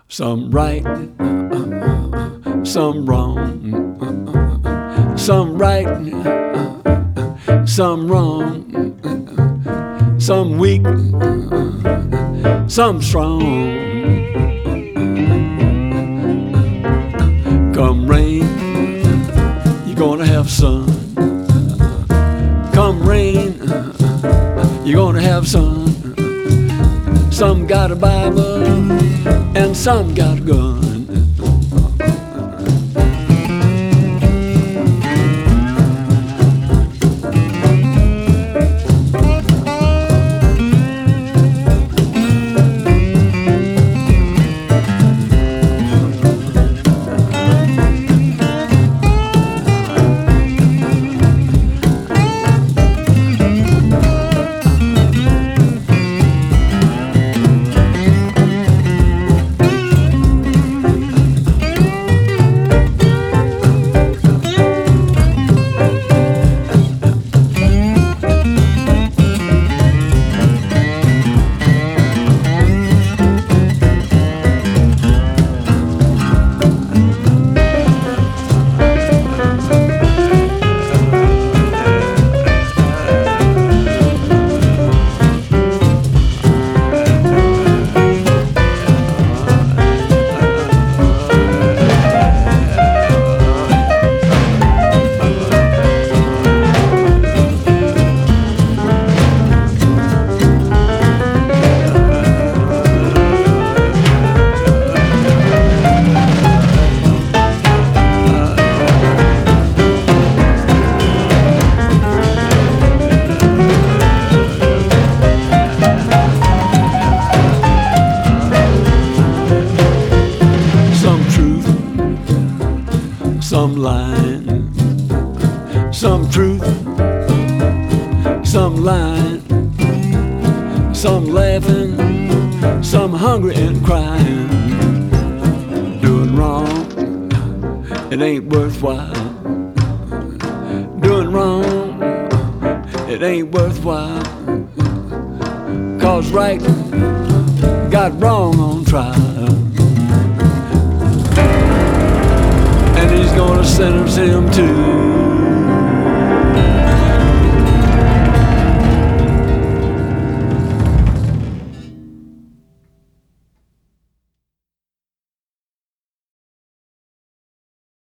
Some right, some wrong, some right, some wrong, some weak, some strong. Come rain, you're gonna have sun. Come rain, you're gonna have sun. Some got a Bible and some got a gun. Some lying, some truth, some lying, some laughing, some hungry and crying. Doing wrong, it ain't worthwhile. Doing wrong, it ain't worthwhile. 'Cause right got wrong on trial. And he's gonna sentence him to